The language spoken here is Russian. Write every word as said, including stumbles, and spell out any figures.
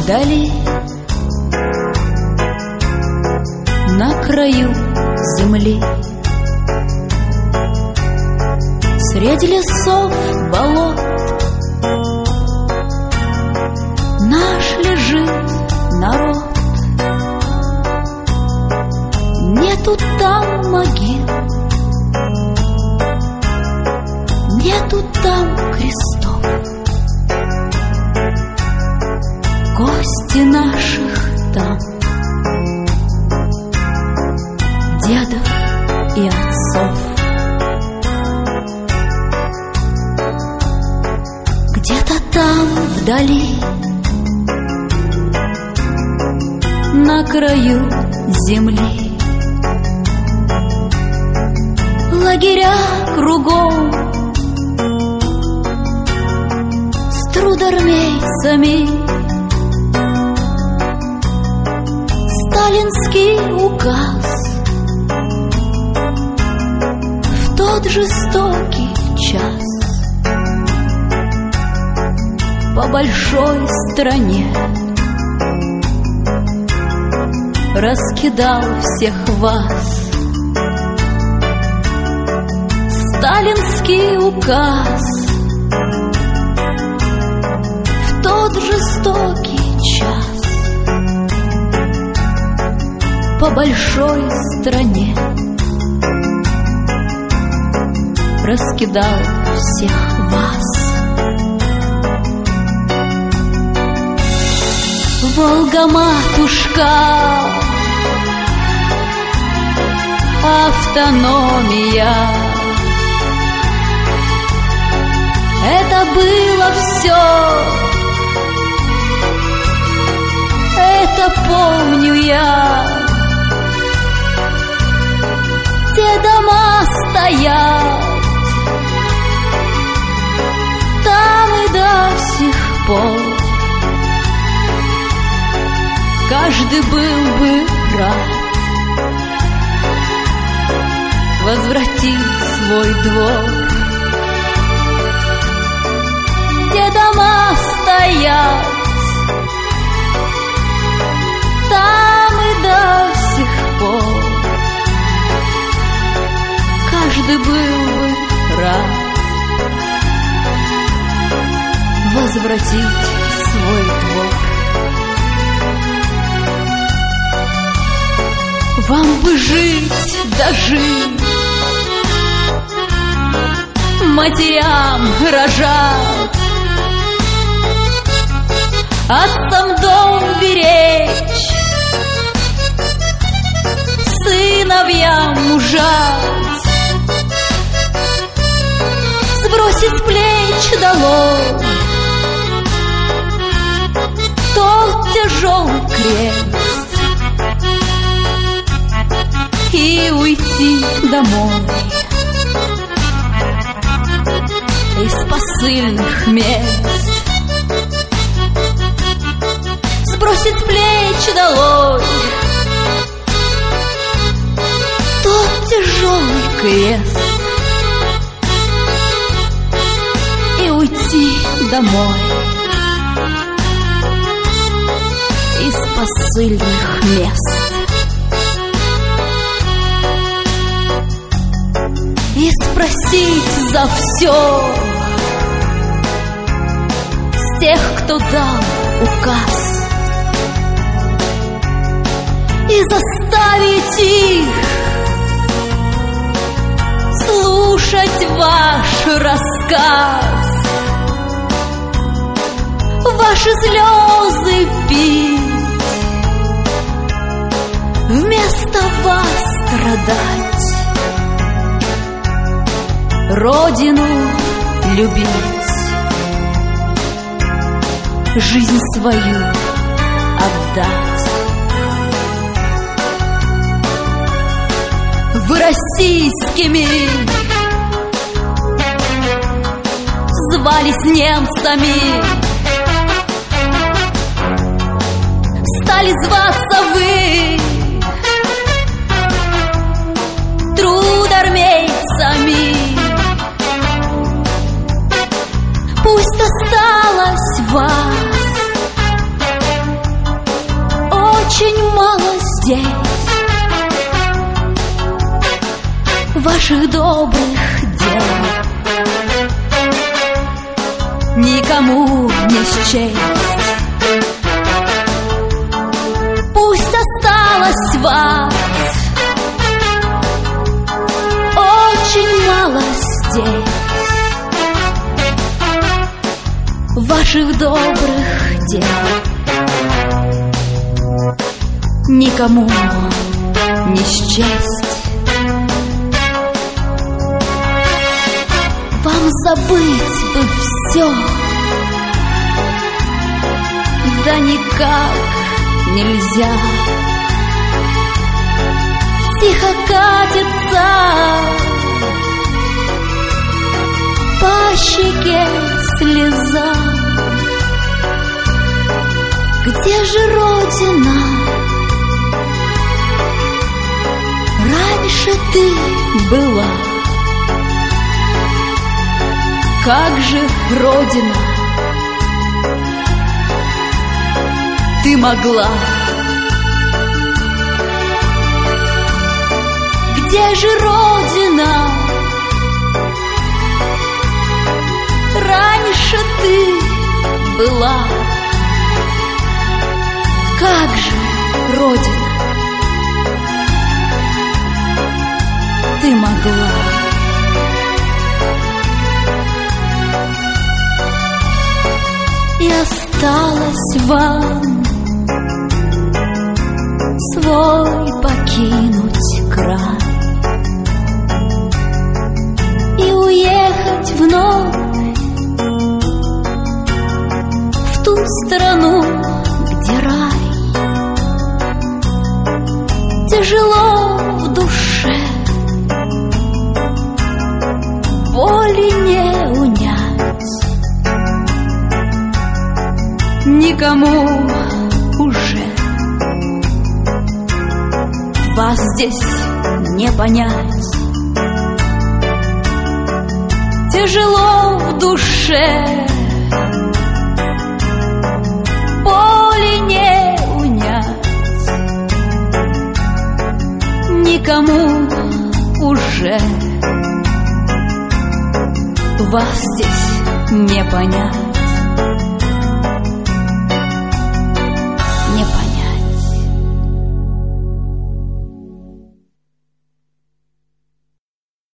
вдали, на краю земли, среди лесов, болот, наш лежит народ. Нету там могил, нету там крестов, кости наших там, дедов и отцов. Где-то там вдали, на краю земли, лагеря кругом с трудармейцами, сталинский указ в тот жестокий час по большой стране раскидал всех вас. Сталинский указ в тот жестокий час по большой стране раскидал всех вас. Волга-матушка, автономия, это было все, это помню я. Те дома стоят там и до сих пор. Каждый был бы рад возвратить свой двор. Те дома стоят там и до сих пор. Каждый был бы рад возвратить свой двор. Вам бы жить да жить, матерям рожать, отцам дом беречь, сыновьям мужать, сбросить с плеч долой тот тяжелый крест и уйти домой из посыльных мест. Сбросить с плеч долой тот тяжелый крест и уйти домой из посыльных мест. И спросить за все с тех, кто дал указ, и заставить их слушать ваш рассказ, ваши слезы пить, вместо вас страдать. Родину любить, жизнь свою отдать. Вы российскими звались немцами, стали зваться вы трудармейцами. Пусть осталось вас здесь ваших добрых дел никому не счесть. Пусть осталось вас очень мало здесь ваших добрых дел никому не счесть. Вам забыть бы все, да никак нельзя. Тихо катится по щеке слеза. Где же Родина? Раньше ты была. Как же, Родина, ты могла? Где же Родина? Раньше ты была. Как же, Родина, ты могла? И осталось вам свой покинуть край и уехать вновь в ту страну, где рай. Тяжело в душе, боли не унять, никому уже вас здесь не понять. Тяжело в душе, боли не унять, никому уже вас здесь не понять.